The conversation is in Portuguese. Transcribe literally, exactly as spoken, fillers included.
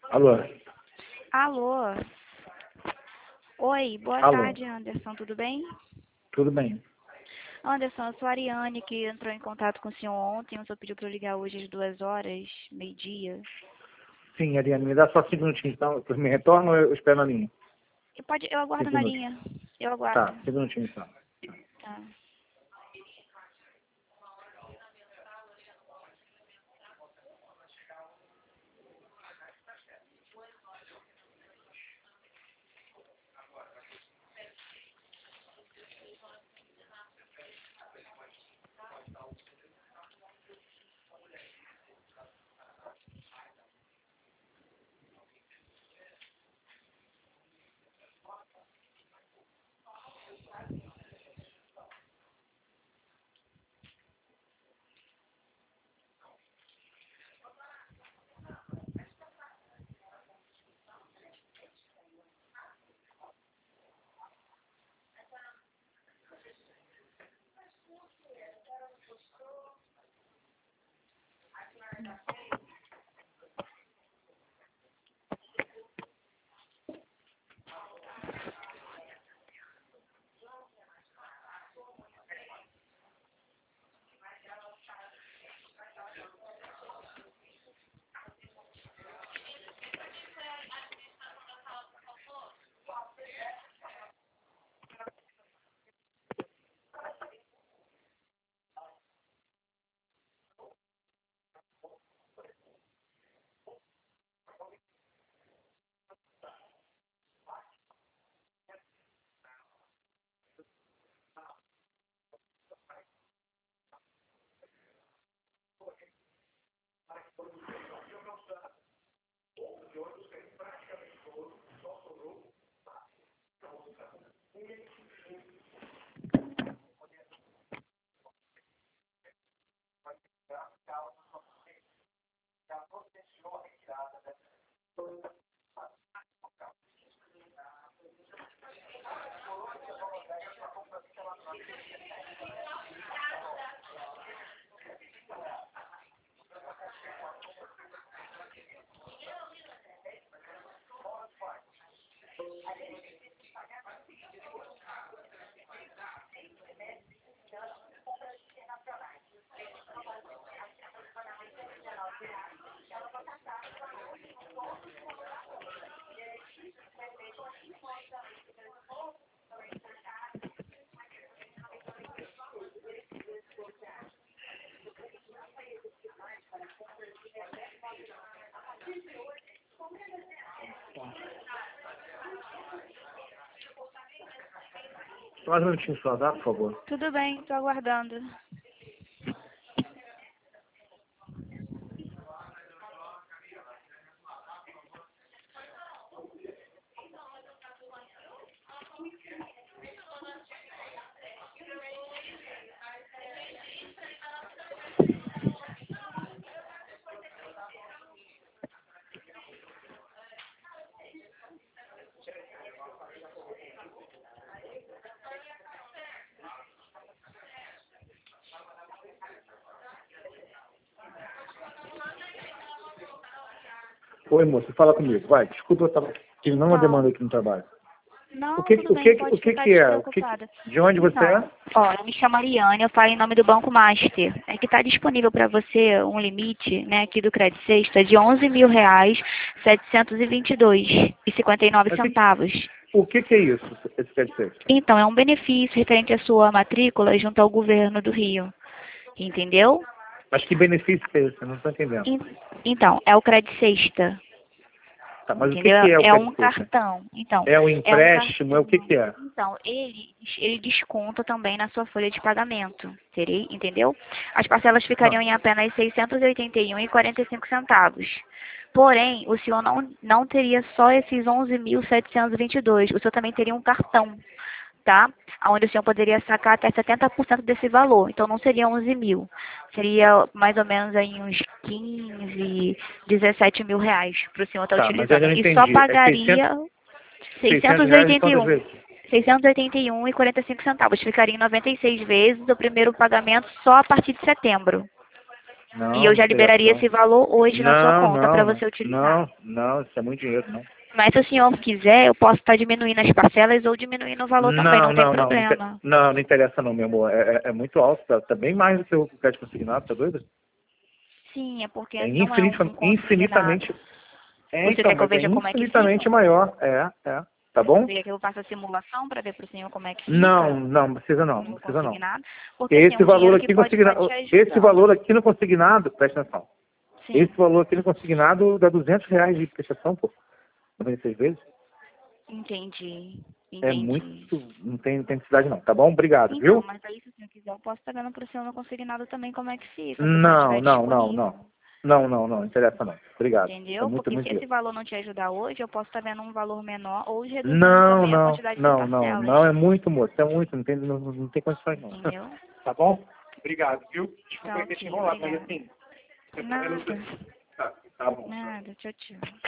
Alô? Alô? Oi, boa Alô? tarde, Anderson, tudo bem? Tudo bem? Anderson, eu sou a Ariane, que entrou em contato com o senhor ontem. O senhor pediu para eu ligar hoje às duas horas, meio-dia. Sim, Ariane, me dá só cinco minutinhos, então. Eu me retorno ou eu espero na linha? Eu, pode, eu aguardo Cinco na minutos. linha. Eu aguardo. Tá, cinco minutinhos então. Tá. Só mais um minutinho só, dá, por favor? Tudo bem, estou aguardando. Oi, moça, fala comigo. Vai, desculpa, eu tava tive uma Tá. demanda aqui no trabalho. Não, O que, tudo o bem, que, pode o que, ficar que é? O que, despreocupada. de onde você Então, é? ó, eu me chamo Ariane, eu falo em nome do Banco Master. É que está disponível para você um limite, né, aqui do Crédito Sexta de onze mil reais, setecentos e vinte e dois e cinquenta e nove Mas que- centavos. O que, que é isso, esse quer dizer? Então, é um benefício referente à sua matrícula junto ao governo do Rio. Entendeu? Mas que benefício é esse? Eu não estou entendendo. En- Então, é o Crédito Sexta. Tá, mas o que, Entendeu? que é o É um quer dizer? cartão. Então, É um é um empréstimo? É o que, cartão. que é? Então, ele, ele desconta também na sua folha de pagamento. Terei, entendeu? As parcelas ficariam Não. em apenas seiscentos e oitenta e um reais e quarenta e cinco centavos. Porém, o senhor não, não teria só esses onze mil setecentos e vinte e dois. O senhor também teria um cartão, tá? Onde o senhor poderia sacar até setenta por cento desse valor. Então, não seria onze mil. Seria mais ou menos aí uns quinze, dezessete mil reais para o senhor estar Tá, mas eu utilizando. ainda não E só entendi. É pagaria seiscentos reais em seiscentos e oitenta e quantas um. vezes? seiscentos e oitenta e um reais e quarenta e cinco centavos. Ficaria em noventa e seis vezes o primeiro pagamento só a partir de setembro. Não, E eu já não interessa, liberaria não. esse valor hoje na sua Não, conta para não, você utilizar. não, não, isso é muito dinheiro, não. Mas se o senhor quiser, eu posso estar diminuindo as parcelas ou diminuindo o valor também, Não, não tem não, não, não, inte- problema. não, não interessa não, meu amor. É, é- é muito alto, tá, tá bem mais do que o crédito consignado, tá doido? Sim, é porque É não é um, infinita- um consignado. infinitamente. É, Você então, quer que eu mas é veja como é que infinitamente fica? maior. É, é. Tá bom? Você quer que eu faça a simulação para ver para o senhor como é que Não, fica não, não precisa não, não no precisa não. consignado? Porque Porque assim, é esse um valor dinheiro que aqui pode estar consignado, te esse ajudando. valor aqui no consignado, presta atenção. Esse Sim, valor aqui no consignado dá duzentos reais de prestação, pô. noventa e seis vezes. entendi. É muito, Entendi. não tem, não tem necessidade não, tá bom? Obrigado, Então, viu? mas aí se o senhor quiser, eu posso estar dando para o senhor no consignado também como é que fica, se o senhor Não, estiver não, não, disponível. não. Não, não, não, interessa não. Obrigado. É Entendeu? muito, Porque muito se esse dinheiro. valor não te ajudar hoje, eu posso estar vendo um valor menor ou reduzindo Não, também a não, quantidade de não, não, parcelas. não, é muito, moço, é muito, não tem, não, não tem condições não. Entendeu? Tá bom? Obrigado, viu? Desculpa Tá aí ter te ok, enrolado, mas obrigada. assim, você tá vendo- Nada, Tá, tá bom. nada, tchau, tchau.